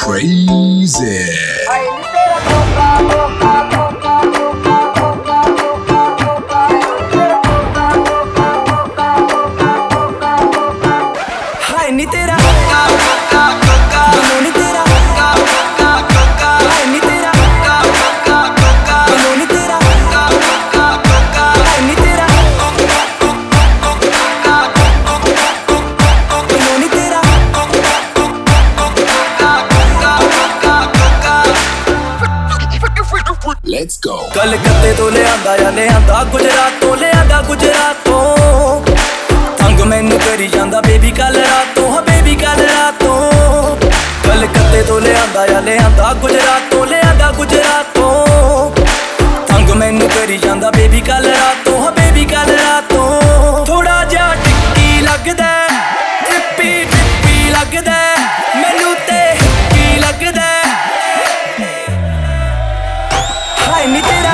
crazy. हाय नी तेरा Let's go. कलकत्ते तो ले आंदा गुजरात तो तंग मैनू करी जांदा बेबी कल रातों हाँ बेबी कल रातों कलकत्ते तो ले आंदा गुजरात तो तंग मैनू करी जांदा बेबी कल रातों हाँ बेबी कल रातों थोड़ा जा टिक्की लगदा ट्रिप्पी लगदा मैनू ते हिप्पी लगदा हाय नी तेरा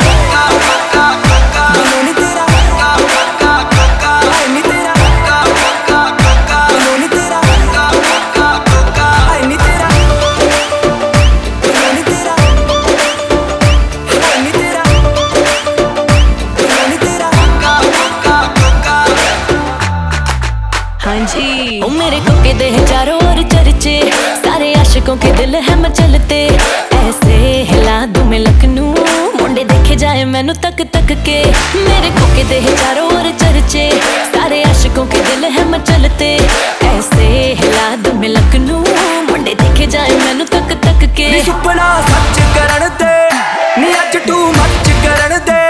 ओ मेरे कोके दे हैं चारों ओर चर्चे सारे आशिकों के दिल है मचलते ऐसे हिला दूं मैं लखनऊ मुंडे देखे जाए मैनू तक तक के मेरे कोके दे हैं चारों ओर चर्चे सारे आशिकों के दिल है मचलते ऐसे हिला दूं मैं लखनऊ मुंडे देखे जाए मैनू तक तक के सुपना सच करन दे नी अज टू मच करन दे